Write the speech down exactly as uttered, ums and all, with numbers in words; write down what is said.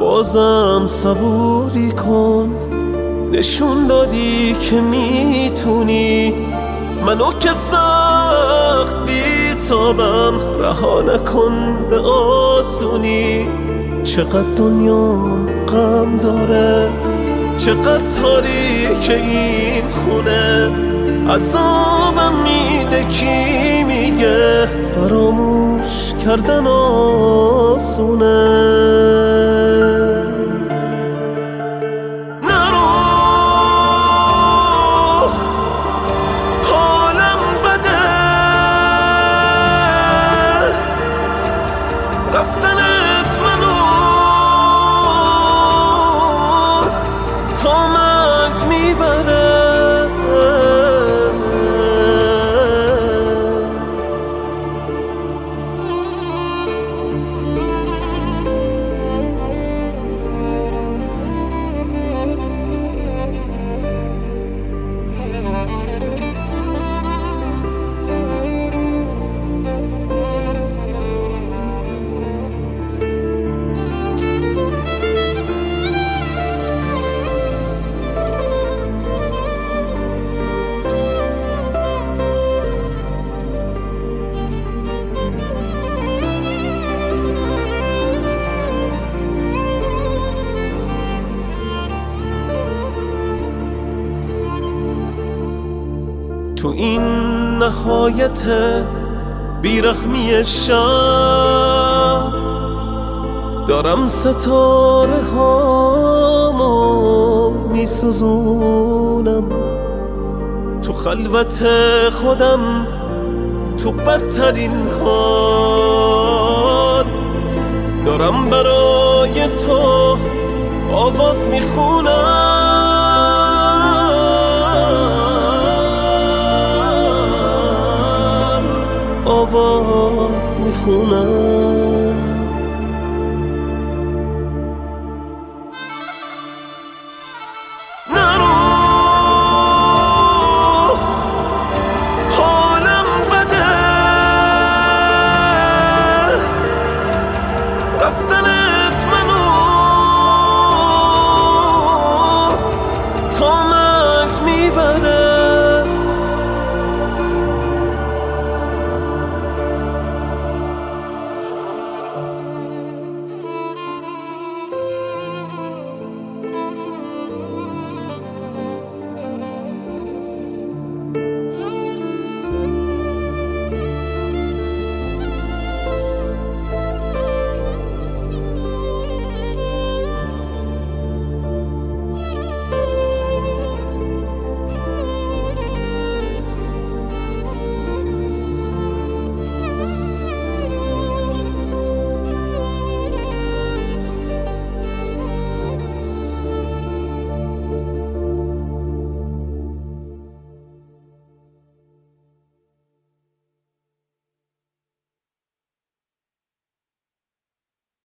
بازم صبوری کن، نشون دادی که میتونی منو که سخت بیتابم رها نکن به آسونی. چقدر دنیام غم داره، چقدر تاریک این خونه، عذابم میده کی میگه فراموش کردن آسونه. رفتنت منو تا مرگ میبره. تو این نهایت بیرحمی شب دارم ستاره هامو میسوزونم، تو خلوت خودم تو بدترین حال دارم برای تو آواز میخونم. آواز میخونم.